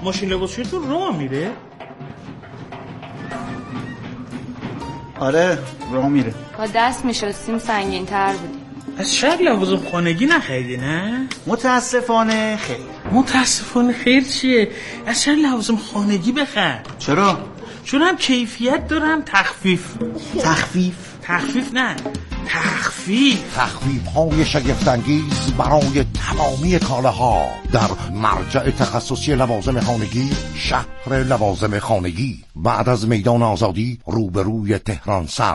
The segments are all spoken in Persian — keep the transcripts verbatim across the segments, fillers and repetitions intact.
ماشین لباسشویی تو راه میره؟ آره راه میره. با دست میشستیم سنگین تر بودیم. از شاید لوازم خانگی نخریدی نه؟ متاسفانه خیر. متاسفانه خیر چیه؟ از شاید لوازم خانگی بخر. چرا؟ چون هم کیفیت دارم تخفیف. تخفیف؟ تخفیف نه تخفیف تخفیف های شگفت‌انگیز برای تمامی کالاها در مرجع تخصصی لوازم خانگی شهر لوازم خانگی بعد از میدان آزادی روبروی تهران سر.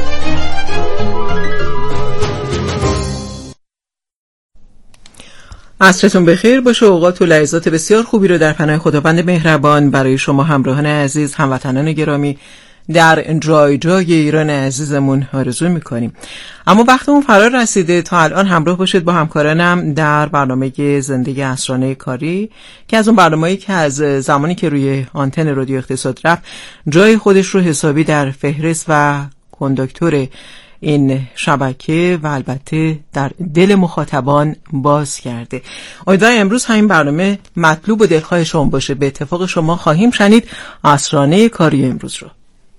عصرتون بخیر باشه. اوقات و لحظات بسیار خوبی رو در پناه خداوند مهربان برای شما همراهان عزیز، هموطنان گرامی در جای جای ایران عزیزمون آرزو میکنیم. اما وقتمون فرا رسیده تا الان همراه باشید با همکارانم در برنامه زندگی عصرانه کاری که از اون برنامه‌ای که از زمانی که روی آنتن رادیو اقتصاد رفت جای خودش رو حسابی در فهرست و کنداکتور این شبکه و البته در دل مخاطبان باز کرده. امیدوارم امروز همین برنامه مطلوب و دلخواه شما باشه. به اتفاق شما خواهیم شنید عصرانه کاری امروز رو.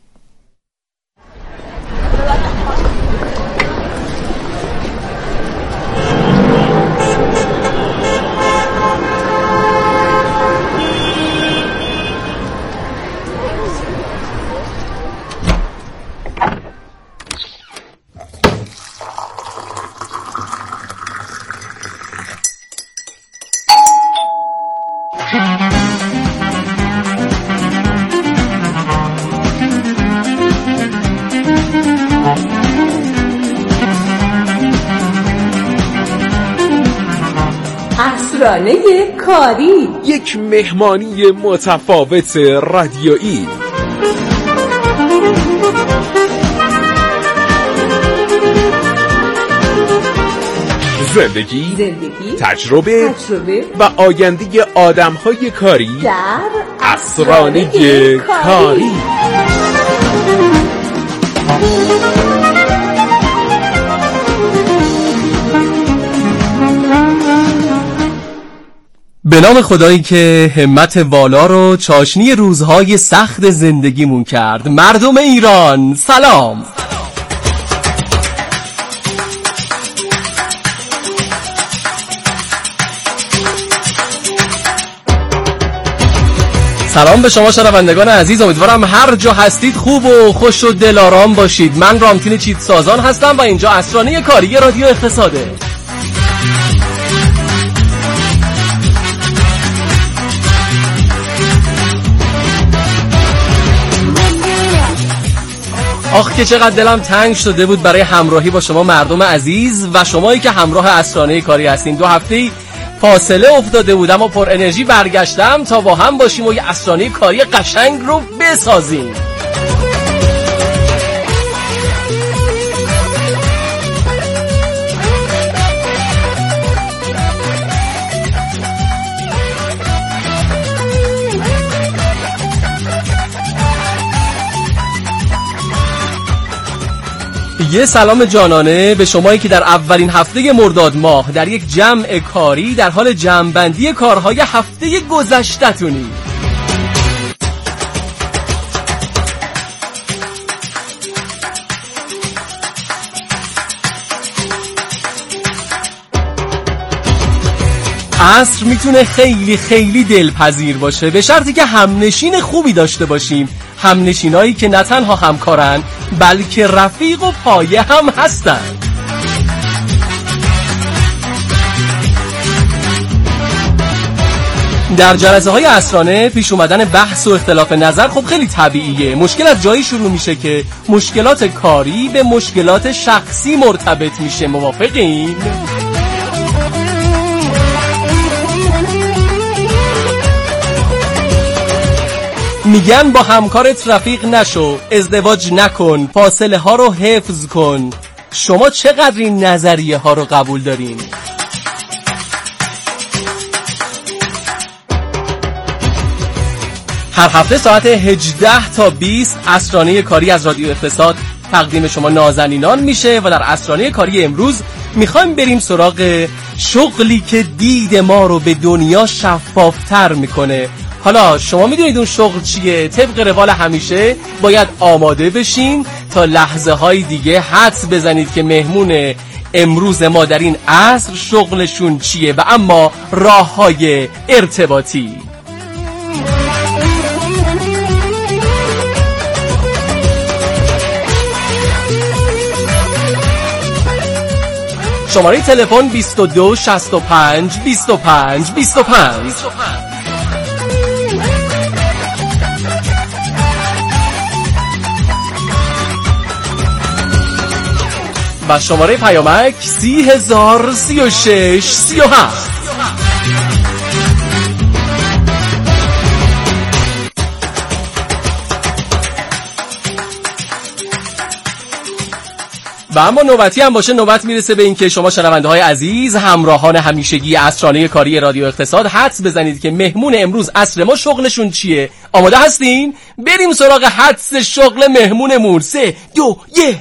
عصرانه کاری، یک مهمانی متفاوت رادیویی. زندگی، زندگی، تجربه, تجربه و آینده آدم‌های کاری در عصرانه کاری. به نام خدایی که همت والا رو چاشنی روزهای سخت زندگیمون کرد. مردم ایران سلام. سلام به شما شنوندگان عزیز، امیدوارم هر جا هستید خوب و خوش و دلارام باشید. من رامتین چیتسازان هستم و اینجا عصرانه کاری رادیو اقتصاده. آخ که چقدر دلم تنگ شده بود برای همراهی با شما مردم عزیز و شمایی که همراه عصرانه کاری هستین. دو هفته فاصله افتاده بودم و پر انرژی برگشتم تا با هم باشیم و یه عصرانه کاری قشنگ رو بسازیم. یه سلام جانانه به شمایی که در اولین هفته مرداد ماه در یک جمع کاری در حال جمع‌بندی کارهای هفته گذشته‌تونی. عصر میتونه خیلی خیلی دلپذیر باشه به شرطی که همنشین خوبی داشته باشیم، همنشینایی که نه تنها همکارن بلکه رفیق و پایه هم هستن. در جلسه های عصرانه پیش اومدن بحث و اختلاف نظر خب خیلی طبیعیه. مشکل از جایی شروع میشه که مشکلات کاری به مشکلات شخصی مرتبط میشه. موافقین؟ میگن با همکارت رفیق نشو، ازدواج نکن، فاصله ها رو حفظ کن. شما چقدر این نظریه ها رو قبول دارین؟ هر هفته ساعت هجده تا بیست عصرانه کاری از رادیو اقتصاد تقدیم شما نازنینان میشه و در عصرانه کاری امروز میخوایم بریم سراغ شغلی که دید ما رو به دنیا شفافتر میکنه، حالا شما میدونید اون شغل چیه؟ طبق روال همیشه باید آماده بشین تا لحظه های دیگه حدس بزنید که مهمون امروز ما در این عصر شغلشون چیه و اما راه های ارتباطی. شماره تلفن بیست و دو شصت و پنج بیست و پنج بیست و پنج. و شماره پیامک سی هزار سی و شش سی و هفت. و اما نوبتی هم باشه نوبت میرسه به این که شما شنونده های عزیز، همراهان همیشگی عصرانه کاری رادیو اقتصاد، حدس بزنید که مهمون امروز عصر ما شغلشون چیه. آماده هستین؟ بریم سراغ حدس شغل مهمونمون. سه دو یک.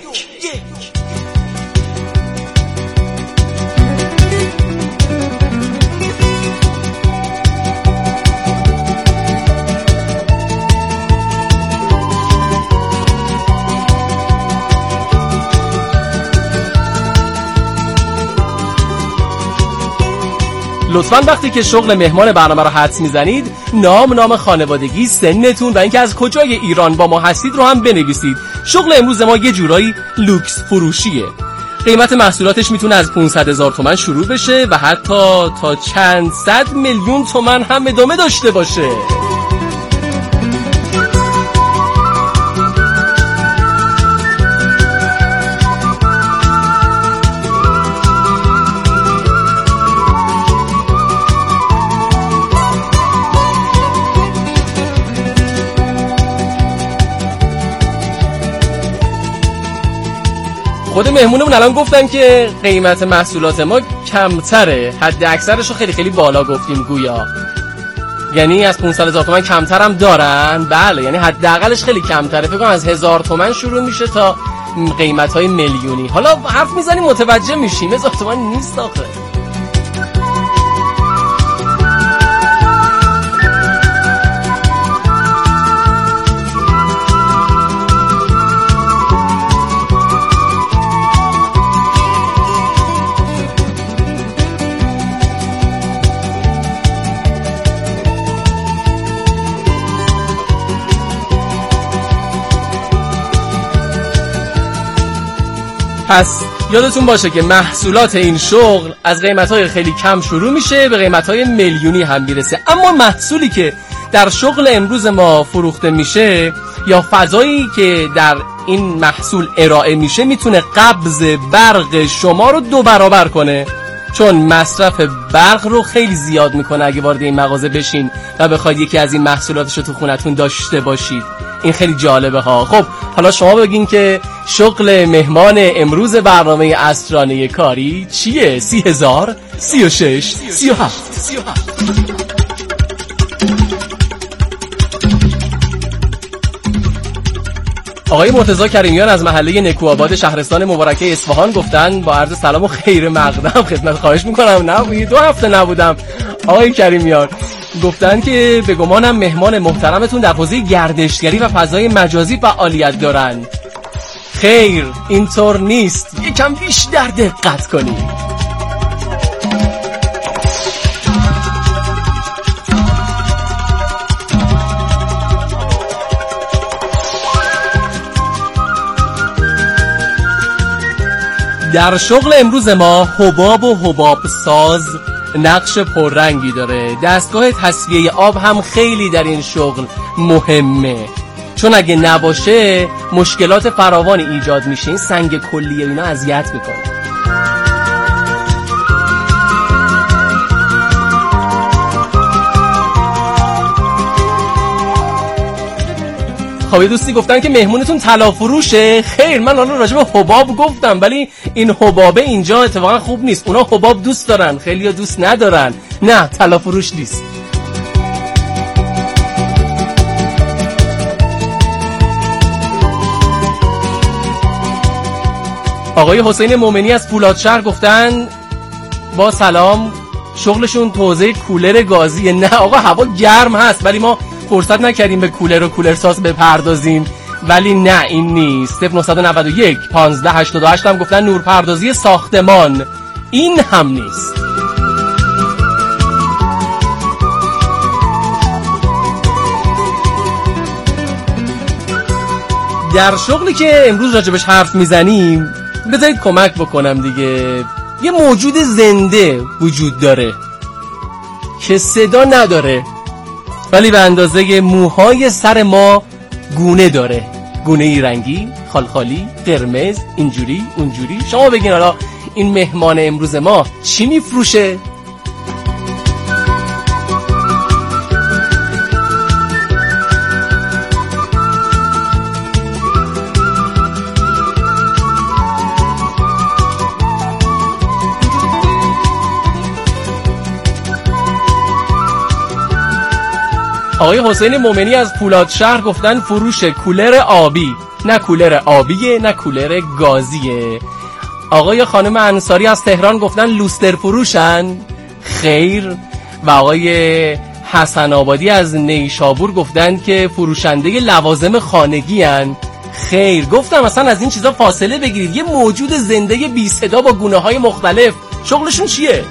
لطفاً وقتی که شغل مهمان برنامه رو حدس میزنید نام، نام خانوادگی، سنتون و اینکه از کجای ایران با ما هستید رو هم بنویسید. شغل امروز ما یه جورایی لوکس فروشیه. قیمت محصولاتش میتونه از پانصد هزار تومان شروع بشه و حتی تا چند صد میلیون تومان هم ادامه داشته باشه. خود مهمونمون الان گفتن که قیمت محصولات ما کمتره، حد اکثرش رو خیلی خیلی بالا گفتیم گویا، یعنی از پانصد هزار تومان کمتر هم دارن. بله، یعنی حداقلش خیلی کمتره، فکر کنم از هزار تومان شروع میشه تا قیمت‌های میلیونی. حالا حرف میزنیم متوجه میشیم هزار تومان نیست آخه. پس یادتون باشه که محصولات این شغل از قیمت‌های خیلی کم شروع میشه به قیمت‌های میلیونی هم میرسه. اما محصولی که در شغل امروز ما فروخته میشه یا فضایی که در این محصول ارائه میشه میتونه قبض برق شما رو دو برابر کنه، چون مصرف برق رو خیلی زیاد میکنه اگه وارد این مغازه بشین و بخواید یکی از این محصولاتش رو تو خونتون داشته باشید. این خیلی جالبه ها. خب حالا شما بگین که شغل مهمان امروز برنامه عصرانه کاری چیه؟ سی هزار سی و شش سی و هفت. آقای مرتضی کریمیان از محله نکوآباد شهرستان مبارکه اصفهان گفتن با عرض سلام و خیر مقدم خدمت، خواهش میکنم نه دو هفته نبودم آقای کریمیان، گفتن که به گمانم مهمان محترمتون در حوزه گردشگری و فضای مجازی فعالیت دارن. خیر، اینطور نیست، یکم بیشتر دقت کنید. در شغل امروز ما حباب و حباب ساز نقش پررنگی داره. دستگاه تصفیه آب هم خیلی در این شغل مهمه، چون اگه نباشه مشکلات فراوانی ایجاد میشه. این سنگ کلیه اینا اذیت میکنه. خب دوستی گفتن که مهمونتون طلا فروشه. خیر، من الان راجع به حباب گفتم، ولی این حبابه اینجا اتفاقا خوب نیست. اونا حباب دوست دارن، خیلی‌ها دوست ندارن. نه، طلا فروش نیست. آقای حسین مومنی از فولادشهر گفتن با سلام، شغلشون توزیع کولر گازیه. نه آقا هوا گرم هست ولی ما فرصت نکردیم به کولر و کولر ساز بپردازیم. ولی نه این نیست. صفر نه نه یک پانزده هشتاد و هشت هم گفتن نورپردازی ساختمان. این هم نیست. در شغلی که امروز راجبش حرف میزنیم بذارید کمک بکنم دیگه. یه موجود زنده وجود داره که صدا نداره ولی به اندازه موهای سر ما گونه داره. گونه ای رنگی، خالخالی، قرمز، اینجوری اونجوری. شما بگین حالا این مهمان امروز ما چی میفروشه؟ آقای حسین مومنی از فولادشهر گفتن فروش کولر آبی. نه کولر آبیه نه کولر گازیه. آقای خانم انصاری از تهران گفتن لوستر فروشن. خیر. و آقای حسن آبادی از نیشابور گفتن که فروشنده لوازم خانگی هن. خیر. گفتم اصلا از این چیزا فاصله بگیرید. یه موجود زنده بی صدا با گونه های مختلف شغلشون چیه؟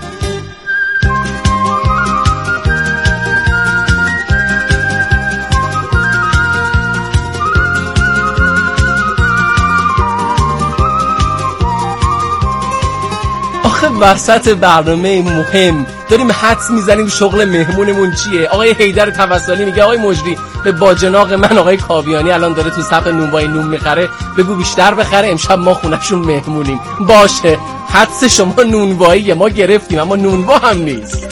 وسط برنامه مهم داریم حدس میزنیم شغل مهمونمون چیه. آقای حیدر توسلی میگه آقای مجری به باجناق من آقای کاویانی الان داره تو صف نونوای نون میخره، بگو بیشتر بخره امشب ما خونهشون مهمونیم. باشه حدس شما نونواییه، ما گرفتیم اما نونوا هم نیست.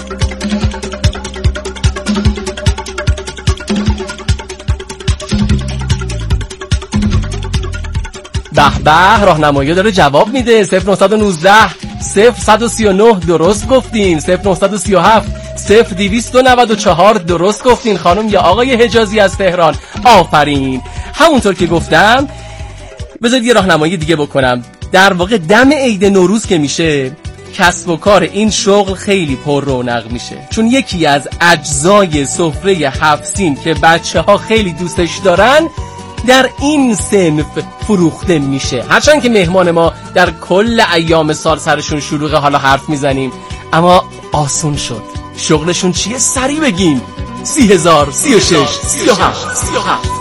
به به راهنمایی داره جواب میده. صفر نه یک نه صفر یک سه نه درست گفتین. صفر نه سه هفت صفر دو نه چهار درست گفتین خانم یا آقای حجازی از تهران. آفرین. همونطور که گفتم بذارید یه راهنمایی دیگه بکنم. در واقع دم عید نوروز که میشه کسب و کار این شغل خیلی پر رونق میشه، چون یکی از اجزای سفره هفت سین که بچه ها خیلی دوستش دارن در این صنف فروخته میشه. هرچند که مهمان ما در کل ایام سال سرشون شلوغه حالا حرف میزنیم اما آسون شد. شغلشون چیه؟ سریع بگین. سی هزار سی و شش سی و هفت سی و هفت.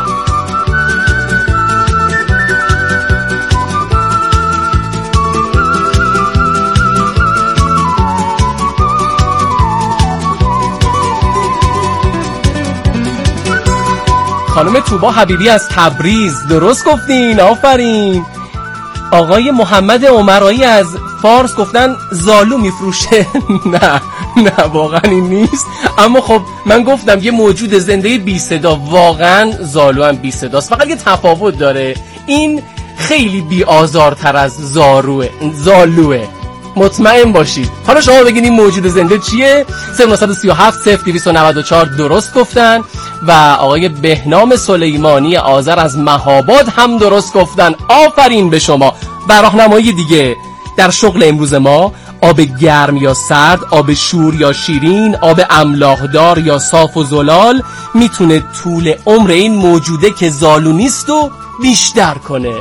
خانم توبا حبیبی از تبریز درست گفتین. آفرین. آقای محمد عمرایی از فارس گفتن زالو میفروشه. نه نه واقعا این نیست، اما خب من گفتم یه موجود زنده بی صدا. واقعا زالو هم بی صداست، فقط یه تفاوت داره. این خیلی بی آزارتر از زاروه زالوه. مطمئن باشید. حالا شما بگین این موجود زنده چیه؟ صفر نه سه هفت صفر دو نه چهار درست گفتن و آقای بهنام سلیمانی آذر از مهاباد هم درست گفتن. آفرین به شما. و راهنمایی دیگه در شغل امروز ما: آب گرم یا سرد، آب شور یا شیرین، آب املاحدار یا صاف و زلال میتونه طول عمر این موجوده که زالو نیست و بیشتر کنه.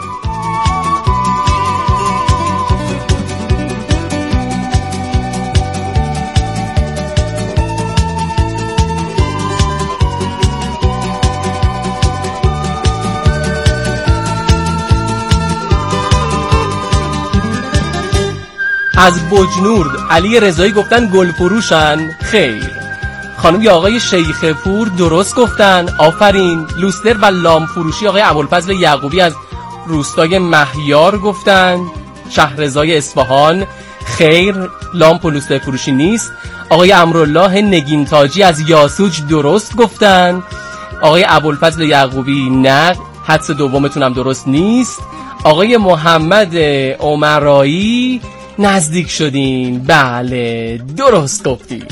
از بجنورد علی رضایی گفتن گل فروشن. خیر. خانم یا آقای شیخ پور درست گفتن. آفرین. لوستر و لام فروشی آقای ابوالفضل یعقوبی از روستای مهیار گفتن. شهرزای اصفهان. خیر. لامپ و لوستر فروشی نیست. آقای امرالله نگین تاجی از یاسوج درست گفتن. آقای ابوالفضل یعقوبی نه، حدس دومتون هم درست نیست. آقای محمد عمرایی نزدیک شدین. بله درست گفتین.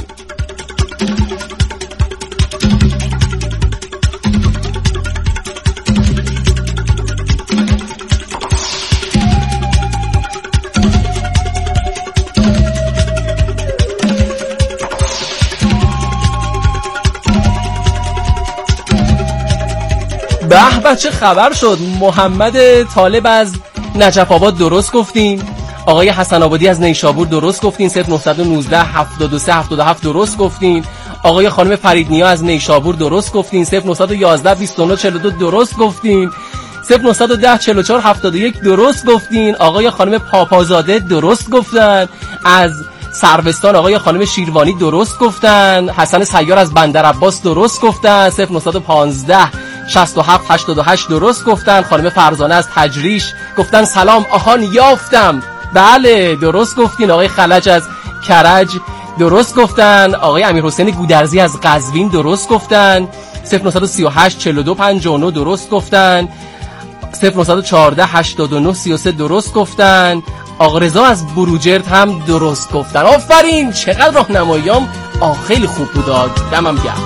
به بچه خبر شد. محمد طالب از نجف آباد درست گفتین. آقای حسن آبادی از نیشابور درست گفتین. صفر نه یک نه هفتاد و سه هفتاد و هفت درست گفتین. آقای خانم فریدنیا از نیشابور درست گفتین. صفر نه یک یک بیست و نه چهل و دو درست گفتین. صفر نه یک صفر چهل و چهار هفتاد و یک درست گفتین. آقای خانم پاپازاده درست گفتن. از سروستان آقای خانم شیروانی درست گفتن. حسن سیار از بندر عباس درست گفتن. صفر نه یک پنج شصت و هفت هشتاد و هشت درست گفتن. خانم فرزانه از تجریش گفتن سلام آهان یافتم. بله درست گفتین. آقای خلج از کرج درست گفتن. آقای امیرحسین گودرزی از قزوین درست گفتن. صفر نه سه هشت چهل و دو پنجاه و نه درست گفتن. صفر نه یک چهار هشتاد و نه سی و سه درست گفتن. آقا رضا از بروجرد هم درست گفتن. آفرین چقدر راهنماییام آ خیلی خوب بود. دمم گرم.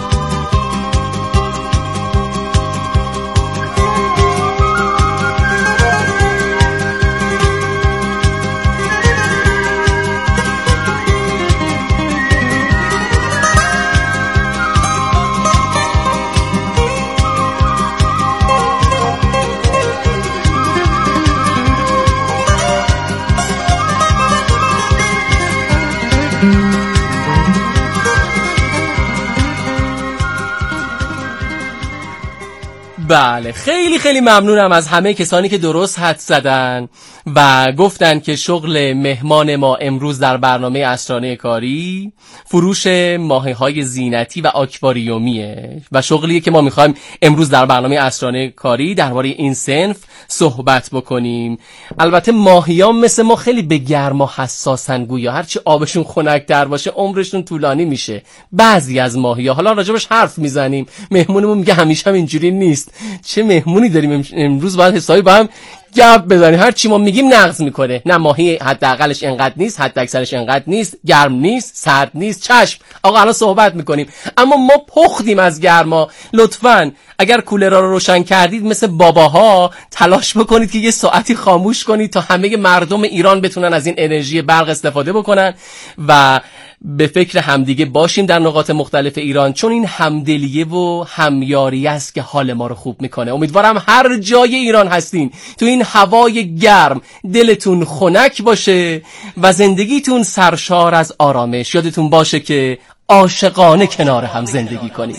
بله خیلی خیلی ممنونم از همه کسانی که درست حد زدن و گفتن که شغل مهمان ما امروز در برنامه عصرانه کاری فروش ماهی‌های زینتی و آکواریومیه و شغلیه که ما می‌خوایم امروز در برنامه عصرانه کاری درباره این صنف صحبت بکنیم. البته ماهی‌ها مثل ما خیلی به گرما حساسن، گویا هرچی آبشون خنک‌تر باشه عمرشون طولانی میشه. بعضی از ماهی‌ها، حالا راجبش حرف میزنیم، مهمونمون میگه همیشه هم اینجوری نیست. چه مهمونی داریم امروز، باید حسابی با هم گپ بزنیم. هر چی ما میگیم نقض میکنه. نه ماهی حداقلش اینقدر نیست، حد اکثرش اینقدر نیست، گرم نیست، سرد نیست. چشم آقا الان صحبت میکنیم. اما ما پختیم از گرما. لطفاً اگر کولرها رو روشن کردید مثل باباها تلاش بکنید که یه ساعتی خاموش کنید تا همه مردم ایران بتونن از این انرژی برق استفاده بکنن و به فکر همدیگه باشیم در نقاط مختلف ایران، چون این همدلیه و همیاری است که حال ما رو خوب میکنه. امیدوارم هر جای ایران هستین تو این هوای گرم دلتون خنک باشه و زندگیتون سرشار از آرامش. یادتون باشه که عاشقانه کنار هم زندگی کنید.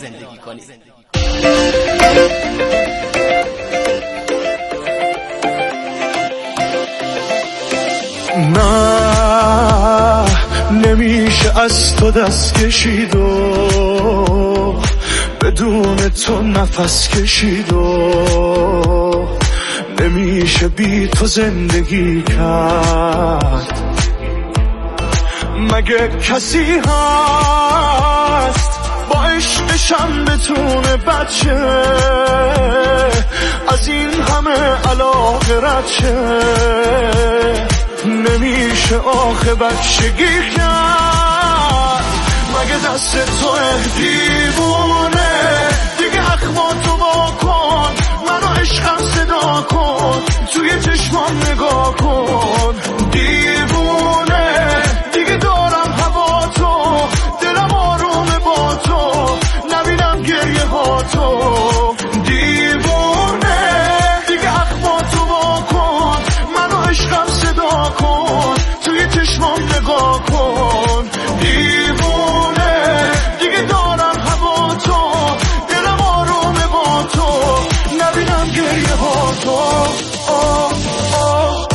نه نمیشه از تو دست کشید و بدون تو نفس کشید و نمیشه بی تو زندگی کرد. مگه کسی هست با عشقشم بتونه بچه از این همه علاقه رد شه؟ نمیشه آخه بچگی کرد. مگه دست تو دیوونه دیگه اخماتو با کن، منو عشقم صدا کن، توی چشمام نگاه کن. دیوونه دیگه دارم هوا تو، دلم آرومه با تو، نبینم گریه ها تو. دیوونه دیگه اخماتو با کن، منو عشقم صدا کن، توی چشمام نگاه کن. دیوونه دیگه دارم هوا تو، دلم آرومه با تو، نبینم گریه ها تو. آه آه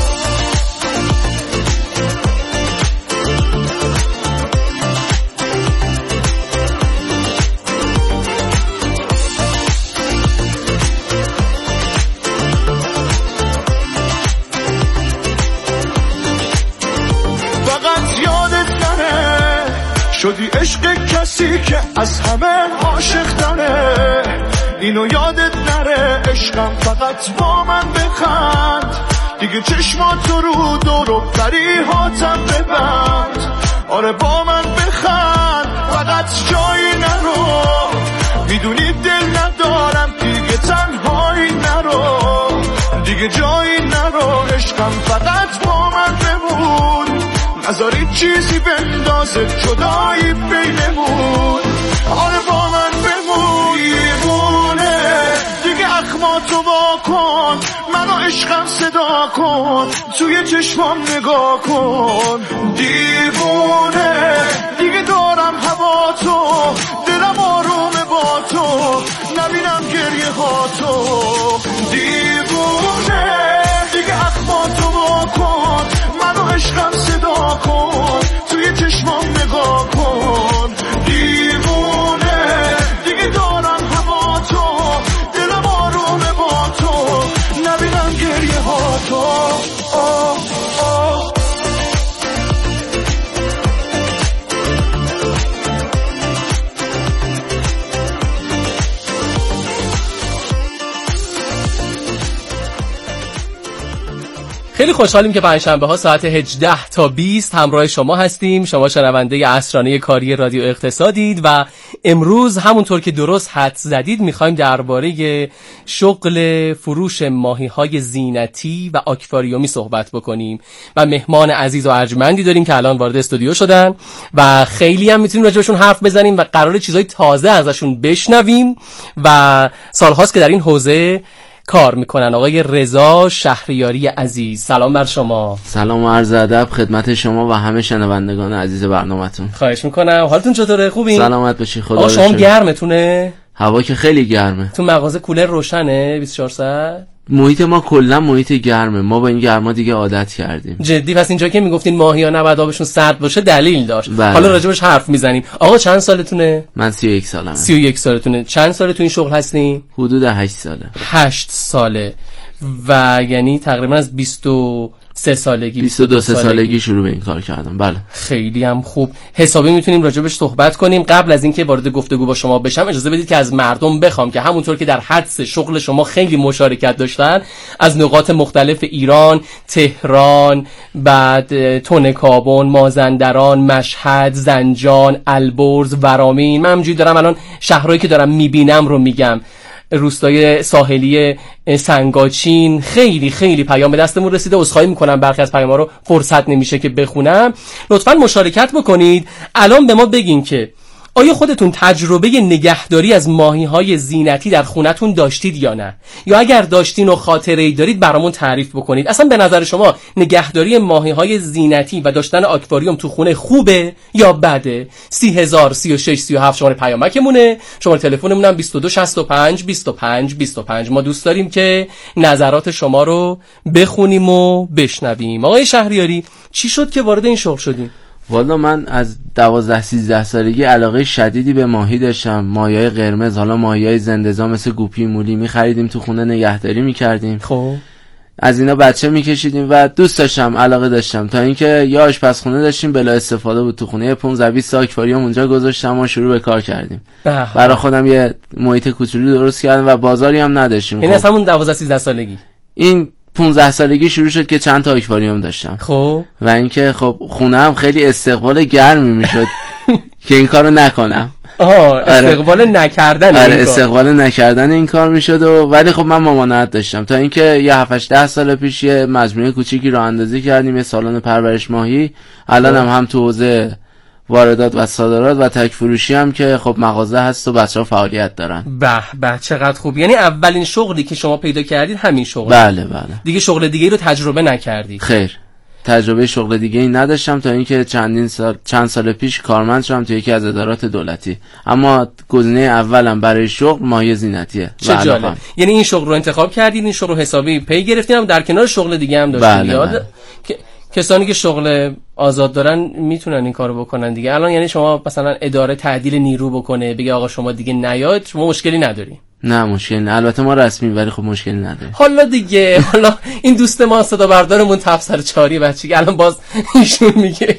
شدی عشق کسی که از همه عاشق داره. اینو یادت نره عشقم فقط با من بخند، دیگه چشماتو رو دور و پریهاتم ببند. آره با من بخند فقط جایی نرو، میدونی دل ندارم دیگه تنهایی نرو، دیگه جایی نرو عشقم فقط با من بمون. نذاری چیزی بندازه جدایی بینمون. آره با من بمون. دیوونه دیگه اخماتو تو وا کن، منو عشقم صدا کن، توی چشمام نگاه کن. دیوونه دیگه دارم هوا تو، دلم آرومه با تو، نبینم گریه ها تو. دیوونه دیگه اخما تو وا کن، منو عشقم صدا کن، توی چشمام نگاه کن. دیوونه دیگه دارم هوا تو، دلم آرومه با تو، نبینم گریه ها تو. آه آه خیلی خوشحالیم که پنجشنبه ها ساعت هجده تا بیست همراه شما هستیم. شما شنونده اسرانه کاری رادیو اقتصادید و امروز همونطور که درست حدس زدید میخوایم درباره شغل فروش ماهی‌های زینتی و آکواریومی صحبت بکنیم و مهمان عزیز و ارجمندی داریم که الان وارد استودیو شدن و خیلی هم میتونیم راجبشون حرف بزنیم و قراره چیزای تازه ازشون بشنویم و سالهاست که در این حوزه کار میکنن. آقای رضا شهریاری عزیز، سلام بر شما. سلام و عرض ادب خدمت شما و همه شنوندگان عزیز برنامه‌تون. خواهش میکنم. حالتون چطوره؟ خوبین؟ سلامت باشی. خدا آقا شما گرمتونه؟ هوا که خیلی گرمه. تو مغازه کولر روشنه بیست و چهار ساعت؟ محیط ما کلا محیط گرمه، ما با این گرما دیگه عادت کردیم. جدی؟ پس اینجا که میگفتین ماهی‌ها نباید آبشون سرد باشه دلیل داشت. بله. حالا راجبش حرف میزنیم. آقا چند سالتونه؟ من سی و یک سالمه. سی و یک سالتونه. چند ساله تو این شغل هستین؟ حدود هشت ساله. هشت ساله. و یعنی تقریبا از بیست و سه سالگی بیست و دو سالگی. سالگی شروع به این کار کردم. بله. خیلی هم خوب. حسابی میتونیم راجبش صحبت کنیم. قبل از اینکه وارد گفتگو با شما بشم اجازه بدید که از مردم بخوام که همونطور که در حدس شغل شما خیلی مشارکت داشتن از نقاط مختلف ایران، تهران، بعد تونکابون، مازندران، مشهد، زنجان، البرز، ورامین، من همینجوری دارم الان شهرهایی که دارم میبینم رو میگم، روستای ساحلی سنگاچین، خیلی خیلی پیام به دستمون رسیده. عذرخواهی میکنم برخی از پیام‌ها رو فرصت نمیشه که بخونم. لطفاً مشارکت بکنید. الان به ما بگین که آیا خودتون تجربه نگهداری از ماهی‌های زینتی در خونتون داشتید یا نه؟ یا اگر داشتین و خاطره‌ای دارید برامون تعریف بکنید. اصلا به نظر شما نگهداری ماهی‌های زینتی و داشتن آکواریوم تو خونه خوبه یا بده؟ سی هزار سی و شش سی و هفت شماره پیامکمونه. شماره تلفنمون هم بیست و دو شصت و پنج بیست و پنج بیست و پنج. ما دوست داریم که نظرات شما رو بخونیم و بشنویم. آقای شهریاری، چی شد که وارد این شغل شدین؟ والا من از دوازده سیزده سالگی علاقه شدیدی به ماهی داشتم. ماهی‌های قرمز، حالا ماهی‌های زنده‌زا مثل گوپی، مولی می‌خریدیم تو خونه نگهداری می‌کردیم. خب از اینا بچه می‌کشیدیم و دوست داشتم، علاقه داشتم، تا اینکه یه آشپزخونه داشتیم بلا استفاده بود تو خونه، پانزده بیست تا آکواریوم اونجا گذاشتم و شروع به کار کردیم. برای خودم یه محیط کوچولو درست کردم و بازاری هم نداشتیم. این اصلا اون دوازده سیزده سالگی. این پانزده سالگی شروع شد که چند تا آکواریوم داشتم. خب و اینکه خب خونه هم خیلی استقبال گرمی میشد که این کارو نکنم. آها، استقبال نکردن آره این کار. استقبال نکردن این کار میشد و ولی خب من ممانعت داشتم تا اینکه یه هفت ده سال پیش یه مجموعه کوچیکی راه اندازی کردیم، یه سالن پرورش ماهی. الان هم هم تو حوزه واردات و صادرات و تک فروشی هم که خب مغازه هست و بچه‌ها فعالیت دارن. به به چقدر خوب. یعنی اولین شغلی که شما پیدا کردید همین شغل؟ بله بله. دیگه شغل دیگه رو تجربه نکردید؟ خیر، تجربه شغل دیگه ای نداشتم تا اینکه چندین سال چند سال پیش کارمند شدم تو یکی از ادارات دولتی. اما گزینه اولم برای شغل ماهی زینتیه. چه جالب. یعنی این شغل رو انتخاب کردید، این شغل رو حسابی پی گرفتین، در کنار شغل دیگه هم داشتید؟ بله یاد بله. که کسانی که شغل آزاد دارن میتونن این کارو بکنن دیگه. الان یعنی شما مثلا اداره تعدیل نیرو بکنه بگه آقا شما دیگه نیاید، شما مشکلی نداری؟ نه مشکلی نه، البته ما رسمی ولی خب مشکلی نداره. حالا دیگه حالا این دوست ما صدا بردارمون تفسر چاری بچگی الان باز ایشون میگه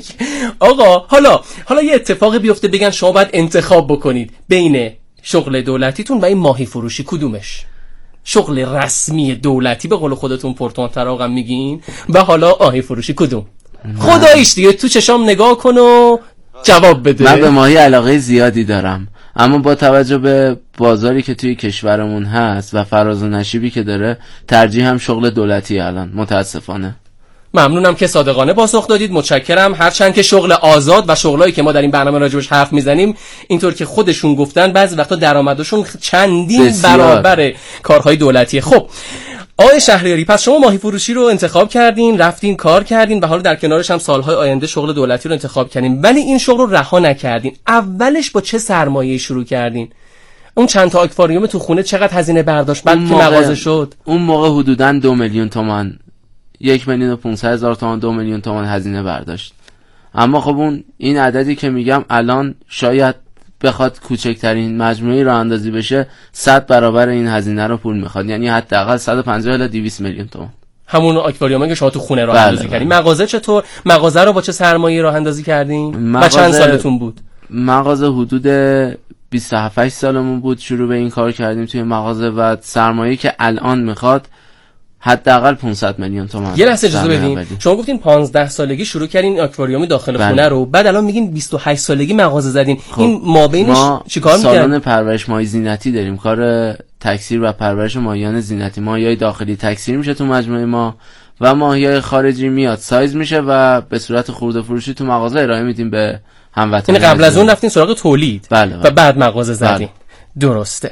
آقا حالا حالا یه اتفاقی بیفته بگن شما باید انتخاب بکنید بین شغل دولتیتون و این ماهی فروشی، کدومش؟ شغل رسمی دولتی به قول خودتون پرتون تراغم میگین و حالا ماهی فروشی کدوم؟ خداییش دیگه تو چشام نگاه کن و جواب بده. من به ماهی علاقه زیادی دارم، اما با توجه به بازاری که توی کشورمون هست و فراز و نشیبی که داره ترجیح هم شغل دولتی الان متاسفانه. ممنونم که صادقانه پاسخ دادید، متشکرم. هرچند که شغل آزاد و شغلایی که ما در این برنامه راجعش حرف میزنیم اینطور که خودشون گفتن بعضی وقتا درآمدشون چندین بسیار. برابر کارهای دولتی. خب آقای شهریاری، پس شما ماهی فروشی رو انتخاب کردین، رفتین کار کردین و حالا در کنارش هم سالهای آینده شغل دولتی رو انتخاب کردین، ولی این شغل رو رها نکردین. اولش با چه سرمایه‌ای شروع کردین؟ اون چند تا آکواریوم تو خونه چقدر هزینه برداشت بعد که مغازه شد؟ اون موقع حدوداً دو میلیون تومان، یک میلیون و پونصد هزار تومان، دو میلیون تومان هزینه برداشت. اما خب اون این عددی که میگم الان شاید بخواد کوچکترین مجموعه راه اندازی بشه صد برابر این هزینه رو پول میخواد، یعنی حداقل صد و پنجاه الی دویست میلیون تومان. همون آکواریومی که شما تو خونه راه بله اندازی بله. کردین. مغازه چطور؟ مغازه رو با چه سرمایه‌ای راه اندازی کردین؟ و چند سالتون بود؟ مغازه حدود بیست و هفت سالمون بود شروع به این کار کردیم توی مغازه و سرمایه‌ای که الان میخواد حداقل پانصد میلیون تومان. یه لحظه اجازه بدین. شما گفتین پانزده سالگی شروع کردین آکواریومی داخل بله. خونه رو، بعد الان میگین بیست و هشت سالگی مغازه زدین. خب این مابینش چیکار می‌کردین؟ ما سالن پرورش ماهی زینتی داریم، کار تکثیر و پرورش ماهیان زینتی. ماهیای داخلی تکثیر میشه تو مجموعه ما و ماهیای خارجی میاد سایز میشه و به صورت خرده فروشی تو مغازه ارائه میدیم به هموطنان. یعنی قبل از اون رفتین سراغ تولید بله بله. و بعد مغازه زدین. بله. درسته.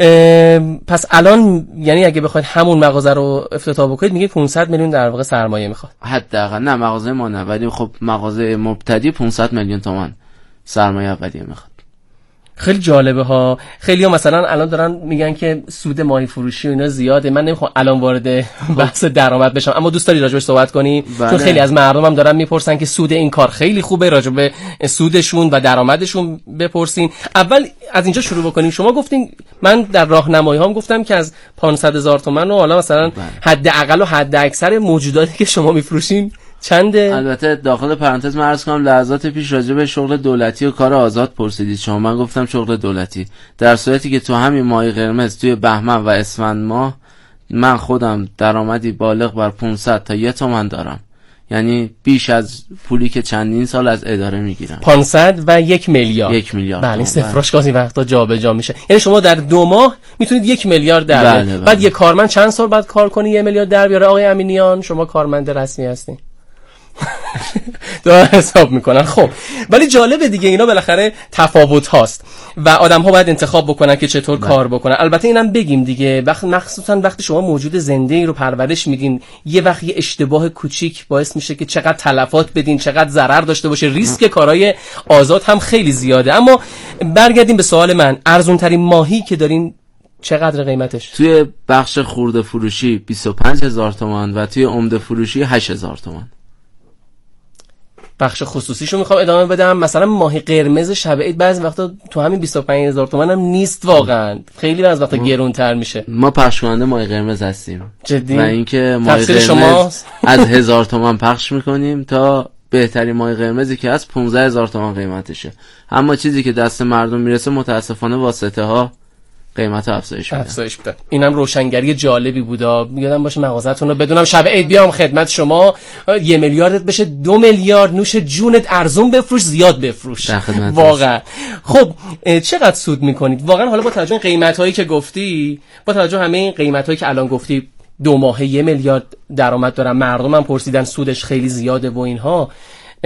پس الان یعنی اگه بخواید همون مغازه رو افتتاح بکنید میگه پانصد میلیون در واقع سرمایه میخواد. حداقل نه مغازه ما نه، ولی خب مغازه مبتدی پانصد میلیون تومان سرمایه اولیه میخواد. خیلی جالبه ها. خیلی ها مثلا الان دارن میگن که سود ماهی فروشی و اینا زیاده. من نمیخوام الان وارد بحث درآمد بشم، اما دوست داری راجعش صحبت کنی؟ بله. چون خیلی از مردم هم دارن میپرسن که سود این کار خیلی خوبه، راجع به سودشون و درآمدشون بپرسین. اول از اینجا شروع بکنیم. شما گفتین، من در راهنمایی هام گفتم که از پانصد هزار تومان و حالا مثلا بله. حداقل و حد اکثر موجوداتی که شما میفروشین چنده؟ البته داخل پرانتز من عرض کنم لحظات پیش راجع به شغل دولتی و کار آزاد پرسیدید شما. من گفتم شغل دولتی، در صورتی که تو همین ماهی قرمز توی بهمن و اسفند ماه من خودم درآمدی بالغ بر پانصد تا یک تومن دارم، یعنی بیش از پولی که چندین سال از اداره میگیرم. پانصد و یک میلیارد. یک میلیارد. بله صفراش گاهی وقتا جابجا میشه. یعنی شما در دو ماه میتونید یک میلیارد در بیارید. بله بله. بعد یک کارمند چند سال بعد کار کنی یک میلیارد در بیاره؟ آقای امینیان شما کارمند رسمی هستین. دارن حساب میکنن. خب ولی جالبه دیگه، اینا بالاخره تفاوت هاست و آدم ها باید انتخاب بکنن که چطور بله. کار بکنن. البته اینم بگیم دیگه، وقت مخصوصا وقتی شما موجود زنده ای رو پرورش میدین، یه وقت یه اشتباه کوچیک باعث میشه که چقدر تلفات بدین، چقدر ضرر داشته باشه. ریسک کارهای آزاد هم خیلی زیاده. اما برگردیم به سوال من، ارزون ترین ماهی که دارین چقدر قیمتش؟ توی بخش خرده فروشی بیست و پنج هزار تومان و توی عمده فروشی هشت هزار تومان. بخش خصوصیشو میخوام ادامه بدم. مثلا ماهی قرمز شب عید بعضی وقتا تو همین بیست و پنج هزار تومان هم نیست واقعا، خیلی بعضی وقتا گرونتر میشه. ما پخش کننده ماهی قرمز هستیم. جدی؟ و اینکه ماهی قرمز شما از هزار تومان پخش میکنیم تا بهترین ماهی قرمزی که از پانزده هزار تومان قیمتشه. اما چیزی که دست مردم میرسه متاسفانه واسطه ها قیمت افزایش میده. افزایش میده. اینم روشنگری جالبی بودا. یادم باشه مغازه‌تون رو بدونم شب عید بیام خدمت شما، یه میلیاردت بشه دو میلیارد، نوش جونت ارزون بفروش زیاد بفروش. واقعا. خب چقدر سود میکنید واقعا؟ حالا با توجه به قیمتایی که گفتی، با توجه همه این قیمتایی که الان گفتی، دو ماهه یه میلیارد درآمد دارن، مردم هم پرسیدن سودش خیلی زیاده و اینها،